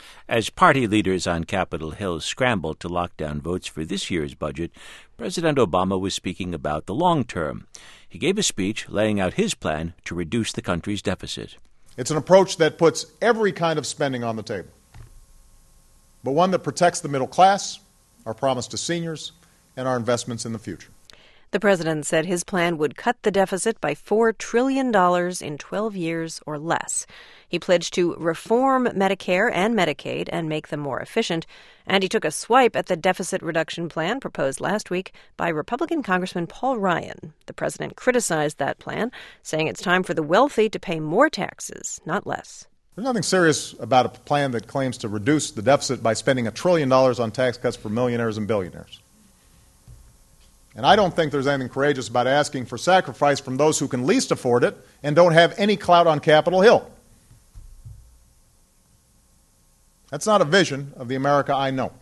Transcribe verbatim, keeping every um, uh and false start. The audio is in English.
As party leaders on Capitol Hill scrambled to lock down votes for this year's budget, President Obama was speaking about the long term. He gave a speech laying out his plan to reduce the country's deficit. It's an approach that puts every kind of spending on the table, but one that protects the middle class, our promise to seniors, and our investments in the future. The president said his plan would cut the deficit by four trillion dollars in twelve years or less. He pledged to reform Medicare and Medicaid and make them more efficient. And he took a swipe at the deficit reduction plan proposed last week by Republican Congressman Paul Ryan. The president criticized that plan, saying it's time for the wealthy to pay more taxes, not less. There's nothing serious about a plan that claims to reduce the deficit by spending a trillion dollars on tax cuts for millionaires and billionaires. And I don't think there's anything courageous about asking for sacrifice from those who can least afford it and don't have any clout on Capitol Hill. That's not a vision of the America I know.